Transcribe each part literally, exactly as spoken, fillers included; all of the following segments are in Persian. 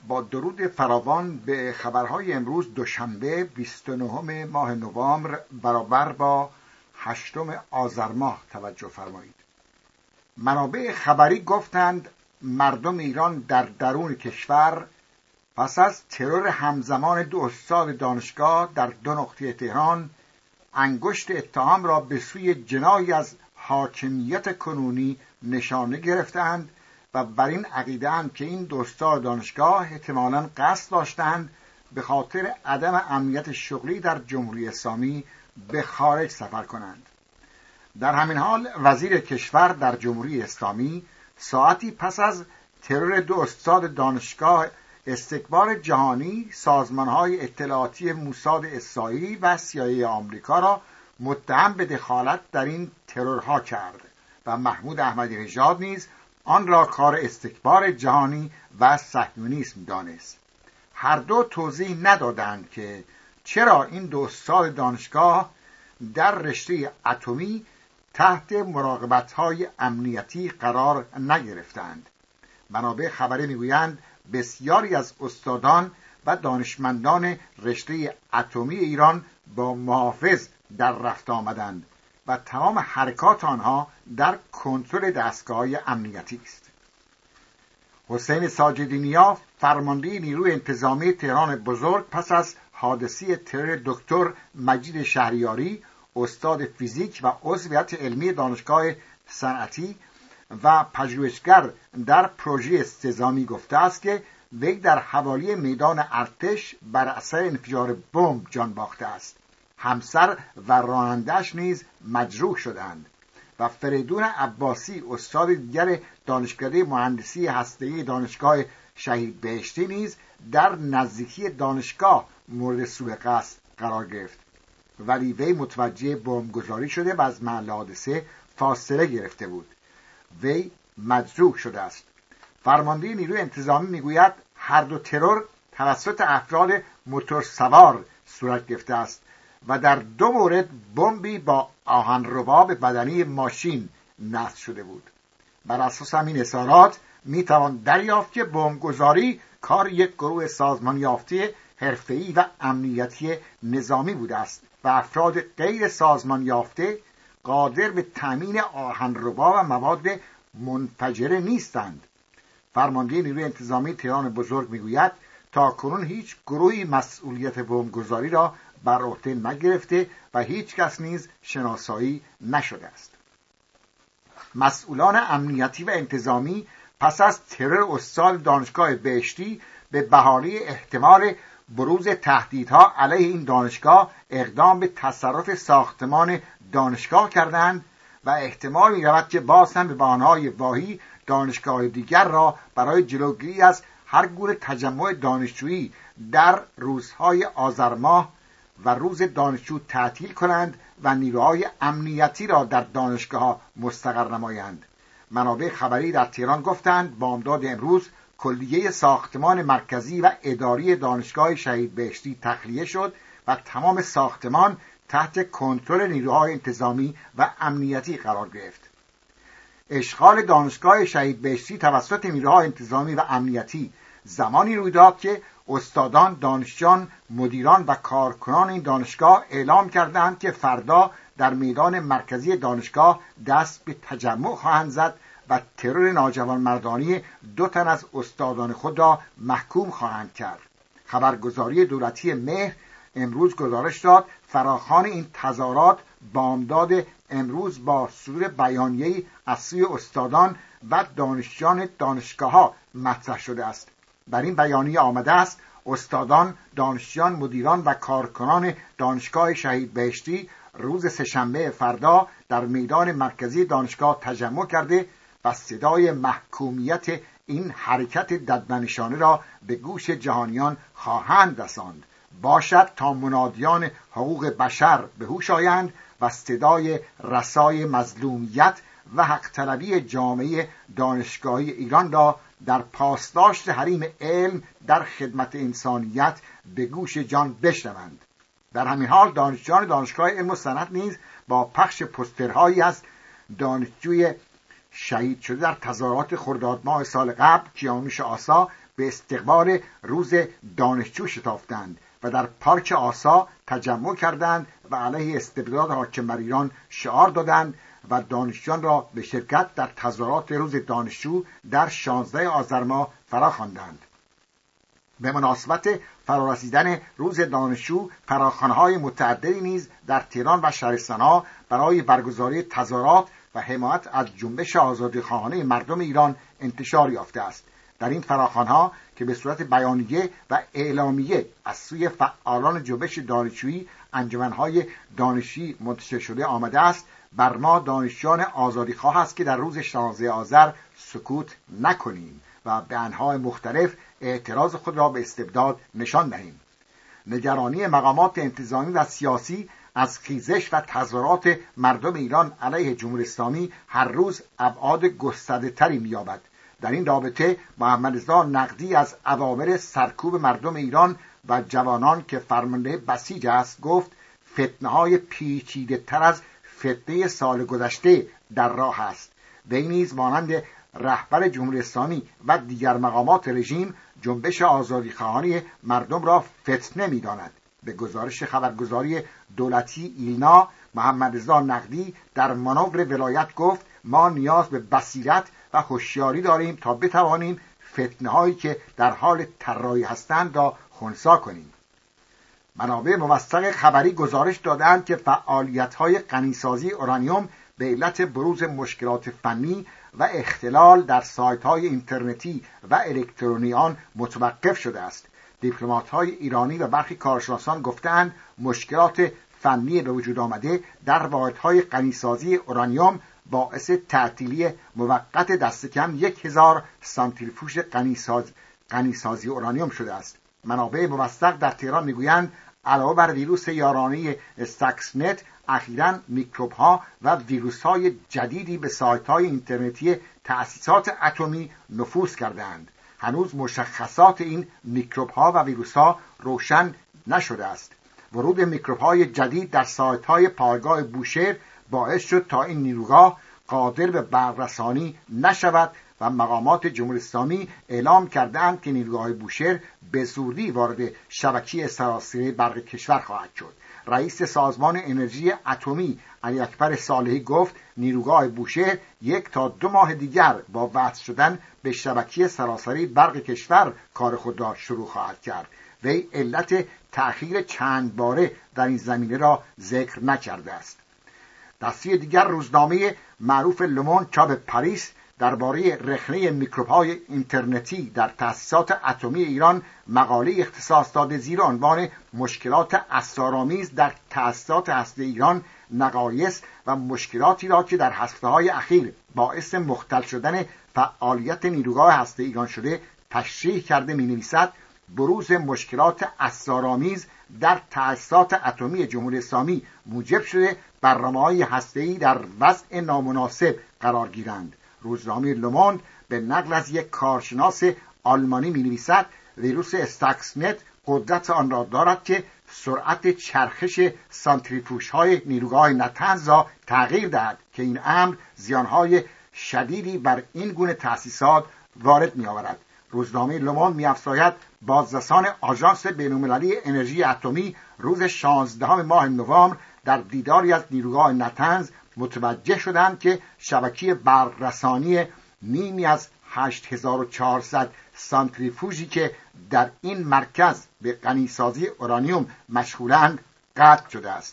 با درود فراوان به خبرهای امروز دوشنبه بیست و نهم ماه نوامبر برابر با هشتم آذر ماه توجه فرمایید. منابع خبری گفتند مردم ایران در درون کشور پس از ترور همزمان دو استاد دانشگاه در دو نقطه تهران انگشت اتهام را به سوی جنایی از حاکمیت کنونی نشانه گرفتند و بر این عقیده‌اند که این دو استاد دانشگاه احتمالاً قصد داشتند به خاطر عدم امنیت شغلی در جمهوری اسلامی به خارج سفر کنند. در همین حال وزیر کشور در جمهوری اسلامی ساعتی پس از ترور دو استاد دانشگاه استکبار جهانی سازمان‌های اطلاعاتی موساد اسرائیلی و سی‌آی‌ای آمریکا را متهم به دخالت در این ترورها کرد و محمود احمدی نژاد نیز آن را کار استکبار جهانی و صهیونیسم دانست. هر دو توضیح ندادند که چرا این دو استاد دانشگاه در رشته اتمی تحت مراقبت‌های امنیتی قرار نگرفتند. منابع خبری میگویند بسیاری از استادان و دانشمندان رشته اتمی ایران با محافظ در رفت آمدند و تمام حرکات آنها در کنترل دستگاه‌های امنیتی است. حسین ساجدی‌نیا فرمانده نیروی انتظامی تهران بزرگ پس از حادثه ترور دکتر مجید شهریاری استاد فیزیک و عضو هیئت علمی دانشگاه صنعتی و پژوهشگر در پروژه استعزامی گفته است که وی در حوالی میدان ارتش بر اثر انفجار بمب جان باخته است. همسر و راننده‌اش نیز مجروح شدند و فریدون عباسی استاد دیگر دانشکده مهندسی هسته‌ای دانشگاه شهید بهشتی نیز در نزدیکی دانشگاه مورد سوء قصد قرار گرفت، ولی وی متوجه بمبگذاری شده و از محل حادثه فاصله گرفته بود. وی مجروح شده است. فرمانده نیروی انتظامی میگوید هر دو ترور توسط افراد موتورسوار صورت گرفته است و در دو مورد بمبی با آهنربا به بدنه ماشین نصب شده بود. بر اساس همین اظهارات میتوان دریافت که بمبگذاری کار یک گروه سازمان یافته حرفه‌ای و امنیتی نظامی بوده است و افراد غیر سازمان یافته قادر به تامین آهنربا و مواد منفجره نیستند. فرمانده نیروی انتظامی تهران بزرگ میگوید تا کنون هیچ گروهی مسئولیت بمبگذاری را بر عهده نگرفته و هیچ کس نیز شناسایی نشده است. مسئولان امنیتی و انتظامی پس از ترور استاد دانشگاه بهشتی به بهانه احتمال بروز تهدیدها علیه این دانشگاه اقدام به تصرف ساختمان دانشگاه کردند و احتمال می‌رود که باز هم به بهانه‌های واهی دانشگاه دیگر را برای جلوگیری از هر گونه تجمع دانشجویی در روزهای آذر ماه و روز دانشجو تعطیل کنند و نیروهای امنیتی را در دانشگاه مستقر نمایند. منابع خبری در تهران گفتند بامداد امروز کلیه ساختمان مرکزی و اداری دانشگاه شهید بهشتی تخلیه شد و تمام ساختمان تحت کنترل نیروهای انتظامی و امنیتی قرار گرفت. اشغال دانشگاه شهید بهشتی توسط نیروهای انتظامی و امنیتی زمانی روی داد که استادان، دانشجویان، مدیران و کارکنان این دانشگاه اعلام کردند که فردا در میدان مرکزی دانشگاه دست به تجمع خواهند زد و ترور ناجوانمردانه دو تن از استادان خود را محکوم خواهند کرد. خبرگزاری دولتی مهر امروز گزارش داد فراخوان این تظاهرات بامداد امروز با صدور بیانیه‌ای از سوی استادان و دانشجویان دانشگاه‌ها مطرح شده است. در این بیانیه آمده است استادان، دانشجویان، مدیران و کارکنان دانشگاه شهید بهشتی روز سه‌شنبه فردا در میدان مرکزی دانشگاه تجمع کرده و صدای محکومیت این حرکت ددمنشانه را به گوش جهانیان خواهند رساند. باشد تا منادیان حقوق بشر به هوش آیند و صدای رسای مظلومیت و حق طلبی جامعه دانشگاهی ایران را در پاسداشت حریم علم در خدمت انسانیت به گوش جان بشنوند. در همین حال دانشجویان دانشگاه علم و صنعت نیز با پخش پوسترهایی از دانشجوی شهید شده در تظاهرات خرداد ماه سال قبل کیانوش آسا به استقبال روز دانشجو شتافتند و در پارک آسا تجمع کردند و علیه استبداد حاکم بر ایران شعار دادند و دانشجویان را به شرکت در تظاهرات روز دانشجو در شانزده آذر ماه فراخواندند. به مناسبت فرارسیدن روز دانشجو فراخوان‌های متعددی نیز در تهران و شهرستان‌ها برای برگزاری تظاهرات و حمایت از جنبش آزادیخواهانه مردم ایران انتشار یافته است. در این فراخوان‌ها که به صورت بیانیه و اعلامیه از سوی فعالان جنبش دانشجویی انجمن‌های دانشجویی منتشر شده آمده است، بر ما دانشجویان آزادیخواه است که در روز شانزده آذر سکوت نکنیم و به انواع مختلف اعتراض خود را به استبداد نشان دهیم. نگرانی مقامات انتظامی و سیاسی از خیزش و تظاهرات مردم ایران علیه جمهوری اسلامی هر روز ابعاد گسترده‌تری می‌یابد. در این رابطه محمد رضا نقدی از اوامر سرکوب مردم ایران و جوانان که فرمانده بسیج است گفت فتنه‌های پیچیده‌تر از فتنه سال گذشته در راه است. وی نیز مانند رهبر جمهوری اسلامی و دیگر مقامات رژیم جنبش آزادیخواهانه مردم را فتنه می‌داند. به گزارش خبرگزاری دولتی ایلنا، محمد رضا نقدی در مانور ولایت گفت ما نیاز به بصیرت و هوشیاری داریم تا بتوانیم فتنه‌هایی که در حال طراحی هستند را خنثی کنیم. منابع موثق خبری گزارش دادند که فعالیت‌های غنیسازی اورانیوم به علت بروز مشکلات فنی و اختلال در سایت‌های اینترنتی و الکترونی آن متوقف شده است. دیپلمات‌های ایرانی و برخی کارشناسان گفتند مشکلات فنی به وجود آمده در واحدهای غنیسازی اورانیوم باعث تعطیلی موقت دست کم یک هزار سانتریفوژ غنیساز غنیسازی اورانیوم شده است. منابع موثق در تهران میگویند علاوه بر ویروس یارانه استاکسنت، اخیراً میکروب‌ها و ویروس‌های جدیدی به سایت‌های اینترنتی تأسیسات اتمی نفوذ کرده‌اند. هنوز مشخصات این میکروب‌ها و ویروس‌ها روشن نشده است. ورود میکروب‌های جدید در سایت‌های پایگاه بوشهر باعث شد تا این نیروگاه قادر به برق‌رسانی نشود و مقامات جمهوری اسلامی اعلام کردند که نیروگاه بوشهر به زودی وارد شبکه سراسری برق کشور خواهد شد. رئیس سازمان انرژی اتمی علی اکبر صالحی گفت نیروگاه بوشهر یک تا دو ماه دیگر با وصل شدن به شبکه سراسری برق کشور کار خود را شروع خواهد کرد. وی علت تأخیر چند باره در این زمینه را ذکر نکرده است. در سوی دیگر روزنامه معروف لوموند چاپ پاریس درباره رخنه میکروب‌های اینترنتی در تأسیسات اتمی ایران مقاله اختصاص داده زیر عنوان مشکلات اسرارآمیز در تأسیسات هسته ایران، نقایص و مشکلاتی را که در هفته‌های اخیر باعث مختل شدن فعالیت نیروگاه هسته ایران شده تشریح کرده می‌نویسد بروز مشکلات اسرارآمیز در تأسیسات اتمی جمهوری اسلامی موجب شده برنامه‌های هسته‌ای در وضع نامناسب قرار گیرند. روزنامه لوموند به نقل از یک کارشناس آلمانی می‌نویسد ویروس استاکسنت قدرت آن را دارد که سرعت چرخش سانتریفوژهای نیروگاه نتنز را تغییر دهد که این امر زیانهای شدیدی بر این گونه تأسیسات وارد می‌آورد. روزنامه لوموند می‌افزاید بازرسان آژانس بین‌المللی انرژی اتمی روز شانزدهم ماه نوامبر در دیداری از نیروگاه نتنز متوجه شدند که شبکه برق‌رسانی نیمی از هشت هزار و چهارصد سانتریفوژی که در این مرکز به غنیسازی اورانیوم مشغولند قطع شده است.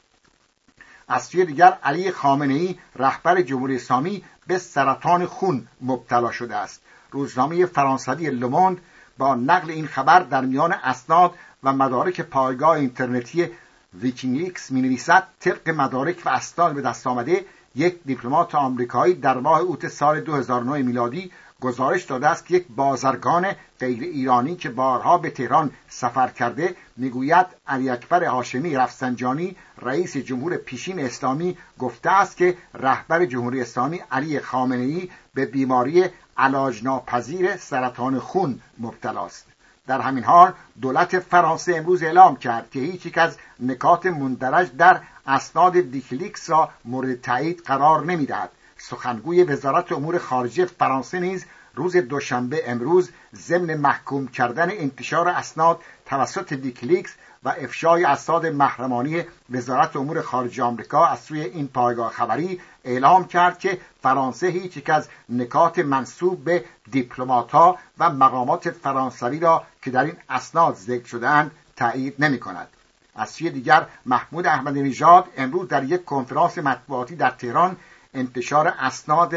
از سوی دیگر علی خامنه‌ای رهبر جمهوری اسلامی به سرطان خون مبتلا شده است. روزنامه فرانسوی لوموند با نقل این خبر در میان اسناد و مدارک پایگاه اینترنتی ویکیلیکس می‌نویسد طبق مدارک و اسناد به دست آمده یک دیپلمات آمریکایی در ماه اوت سال دو هزار و نه میلادی گزارش داده است که یک بازرگان غیر ایرانی که بارها به تهران سفر کرده میگوید علی اکبر هاشمی رفسنجانی رئیس جمهور پیشین اسلامی گفته است که رهبر جمهوری اسلامی علی خامنه‌ای به بیماری علاج ناپذیر سرطان خون مبتلا است. در همین حال دولت فرانسه امروز اعلام کرد که هیچ یک از نکات مندرج در اسناد ویکیلیکس را مورد تایید قرار نمی‌دهد. سخنگوی وزارت امور خارجه فرانسه نیز روز دوشنبه امروز ضمن محکوم کردن انتشار اسناد توسط ویکیلیکس و افشای اسناد محرمانه وزارت امور خارجه آمریکا از سوی این پایگاه خبری اعلام کرد که فرانسه هیچ یک از نکات منسوب به دیپلمات‌ها و مقامات فرانسوی را که در این اسناد ذکر شده‌اند تایید نمی‌کند. از سوی دیگر محمود احمدی نژاد امروز در یک کنفرانس مطبوعاتی در تهران انتشار اسناد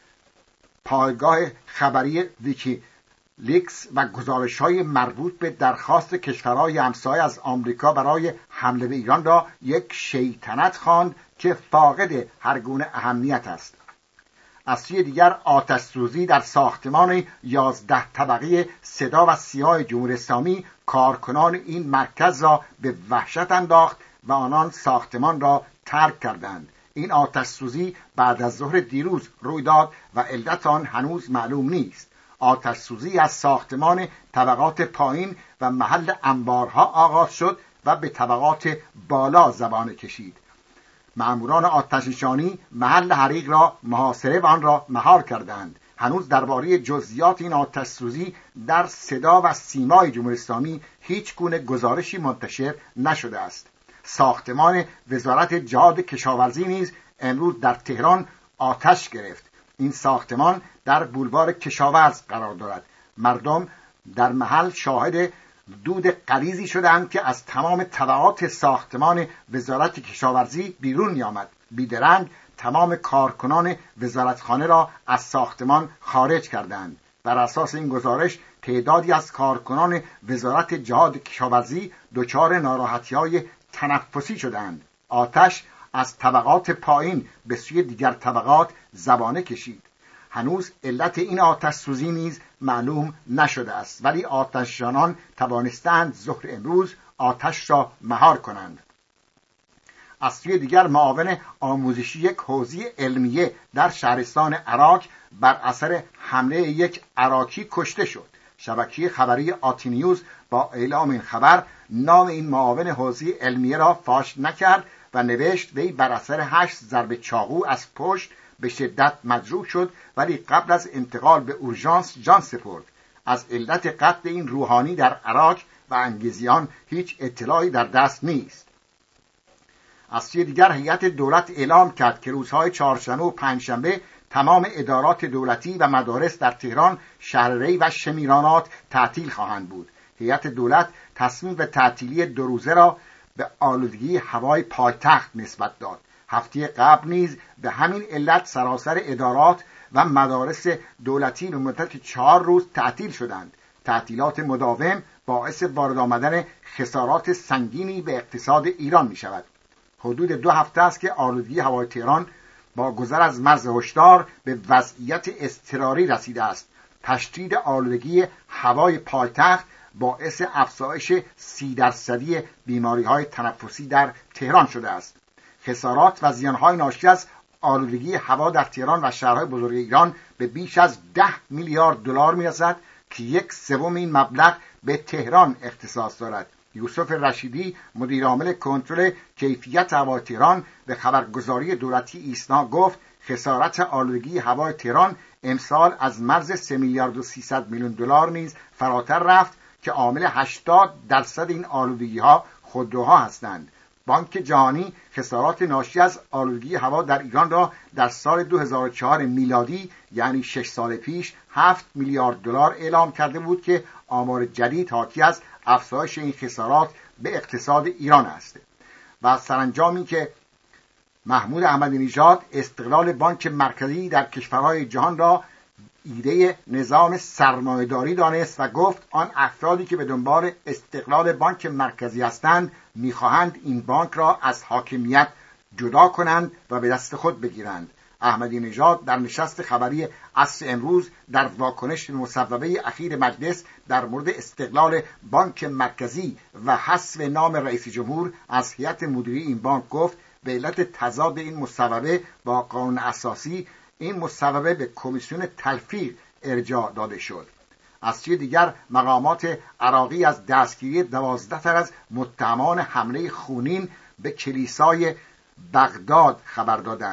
پایگاه خبری ویکیلیکس و گزارش‌های مربوط به درخواست کشورهای همسایه از آمریکا برای حمله به ایران را یک شیطنت خواند که فاقد هر گونه اهمیت است. از سوی دیگر آتش سوزی در ساختمان یازده طبقه صدا و سیاه جمهوری اسلامی کارکنان این مرکز را به وحشت انداخت و آنان ساختمان را ترک کردند. این آتش سوزی بعد از ظهر دیروز روی داد و علت آن هنوز معلوم نیست. آتش سوزی از ساختمان طبقات پایین و محل انبارها آغاز شد و به طبقات بالا زبانه کشید. مأموران آتش‌نشانی محل حریق را محاصره و آن را مهار کردند. هنوز درباره جزئیات این آتش سوزی در صدا و سیمای جمهوری اسلامی هیچ گونه گزارشی منتشر نشده است. ساختمان وزارت جهاد کشاورزی نیز امروز در تهران آتش گرفت. این ساختمان در بولوار کشاورز قرار دارد. مردم در محل شاهد دود غلیظی شدند که از تمام طبقات ساختمان وزارت کشاورزی بیرون می آمد. بیدرنگ تمام کارکنان وزارتخانه را از ساختمان خارج کردند. بر اساس این گزارش تعدادی از کارکنان وزارت جهاد کشاورزی دچار ناراحتی‌های تنفسی شدند. آتش از طبقات پایین به سوی دیگر طبقات زبانه کشید. هنوز علت این آتش سوزی نیز معلوم نشده است، ولی آتش‌نشانان توانستند ظهر امروز آتش را مهار کنند. از سوی دیگر معاون آموزشی یک حوزه علمیه در شهرستان عراق بر اثر حمله یک عراقی کشته شد. شبکه خبری آتی نیوز با اعلام این خبر نام این معاون حوزه علمیه را فاش نکرد و نوشت وی بر اثر هشت ضربه چاقو از پشت به شدت مجروح شد، ولی قبل از انتقال به اورژانس جان سپرد. از علت قتل این روحانی در عراق و انگیزیان هیچ اطلاعی در دست نیست. از سوی دیگر هیئت دولت اعلام کرد که روزهای چهارشنبه و پنجشنبه تمام ادارات دولتی و مدارس در تهران، شهرری و شمیرانات تعطیل خواهند بود. هیئت دولت تصمیم به تعطیلی دو روزه را به آلودگی هوای پایتخت نسبت داد. هفته قبل نیز به همین علت سراسر ادارات و مدارس دولتی به مدت چهار روز تعطیل شدند. تعطیلات مداوم باعث وارد آمدن خسارات سنگینی به اقتصاد ایران می شود. حدود دو هفته است که آلودگی هوای تهران با گذر از مرز هشدار به وضعیت اضطراری رسیده است. تشدید آلودگی هوای پایتخت باعث افزایش سی درصدی بیماری‌های تنفسی در تهران شده است. خسارات و زیان‌های ناشی از آلودگی هوا در تهران و شهرهای بزرگ ایران به بیش از ده میلیارد دلار می‌رسد که یک سوم این مبلغ به تهران اختصاص دارد. یوسف رشیدی مدیر عامل کنترل کیفیت هوای تهران به خبرگزاری دولتی ایسنا گفت خسارت آلودگی هوای تهران امسال از مرز سه میلیارد و سیصد میلیون دلار نیز فراتر رفت که عامل هشتاد درصد این آلودگی‌ها خودروها هستند. بانک جهانی خسارات ناشی از آلودگی هوا در ایران را در سال دو هزار و چهار میلادی یعنی شش سال پیش هفت میلیارد دلار اعلام کرده بود که آمار جدید حاکی از افزایش این خسارات به اقتصاد ایران است. و سرانجامی که محمود احمدی نژاد استقلال بانک مرکزی در کشورهای جهان را ایده نظام سرمایه‌داری دانست و گفت آن افرادی که به دنبال استقلال بانک مرکزی هستند می‌خواهند این بانک را از حاکمیت جدا کنند و به دست خود بگیرند. احمدی نژاد در نشست خبری عصر امروز در واکنش به مصوبه اخیر مجلس در مورد استقلال بانک مرکزی و حذف نام رئیس جمهور از هیئت مدیره این بانک گفت به علت تضاد این مصوبه با قانون اساسی این مصوبه به کمیسیون تلفیق ارجاع داده شد. از سوی دیگر مقامات عراقی از دستگیری دوازده تن از متهمان حمله خونین به کلیسای بغداد خبر دادند.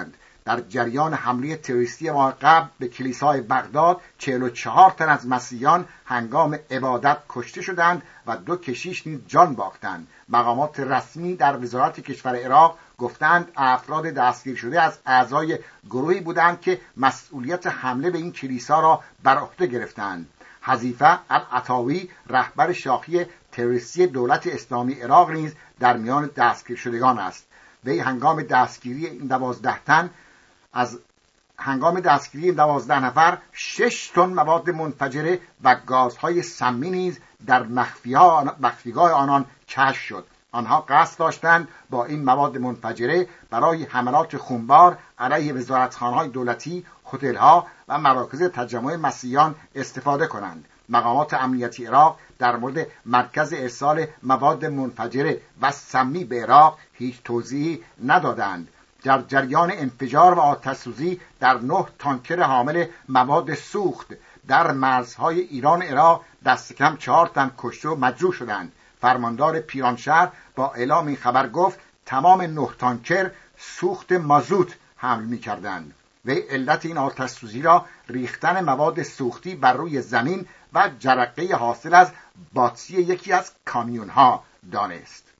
در جریان حمله تروریستی ماه قبل به کلیسای بغداد چهل و چهار تن از مسیحیان هنگام عبادت کشته شدند و دو کشیش نیز جان باختند. مقامات رسمی در وزارت کشور عراق گفتند افراد دستگیر شده از اعضای گروهی بودند که مسئولیت حمله به این کلیسا را بر عهده گرفتند. حذیفه العطاوی رهبر شاخه تروریستی دولت اسلامی عراق نیز در میان دستگیر شدگان است. وی هنگام دستگیری این دوازده تن از هنگام دستگیری این دوازده نفر شش تن مواد منفجره و گازهای سمی نیز در مخفیگاه آنان کشف شد. آنها قصد داشتند با این مواد منفجره برای حملات خونبار علیه وزارتخانه‌های دولتی، هتل‌ها و مراکز تجمع مسیحیان استفاده کنند. مقامات امنیتی عراق در مورد مرکز ارسال مواد منفجره و سمی به عراق هیچ توضیحی ندادند. در جریان انفجار و آتش‌سوزی در نه تانکر حامل مواد سوخت در مرزهای ایران عراق دست کم چهار تن کشته و مجروح شدند. فرماندار پیرانشهر با اعلام این خبر گفت تمام نه تانکر سوخت مازوت حمل می‌کردند. وی علت این آتش‌سوزی را ریختن مواد سوختی بر روی زمین و جرقه حاصل از باتری یکی از کامیون‌ها دانست.